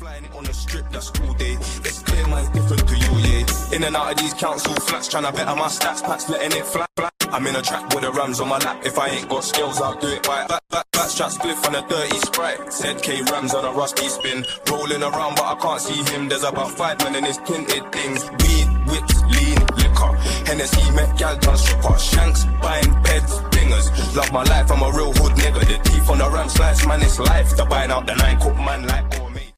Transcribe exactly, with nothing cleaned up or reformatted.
flying it on the strip, that's all day. It's clear man's different to you, yeah. In and out of these council flats, trying to better my stats, packs letting it flat, flat. I'm in a track with the rams on my lap. If I ain't got skills, I'll do it by back, back, back strap spliff on a dirty Sprite. Said K rams on a rusty spin. Rolling around, but I can't see him. There's about five men in his tinted things. Weed, whips, lean, liquor. Hennessy, met gal, done stripper. Shanks, buying beds, dingers. Love my life, I'm a real hood nigga. The teeth on the ram slice, man, it's life. The buying out the nine cook man like.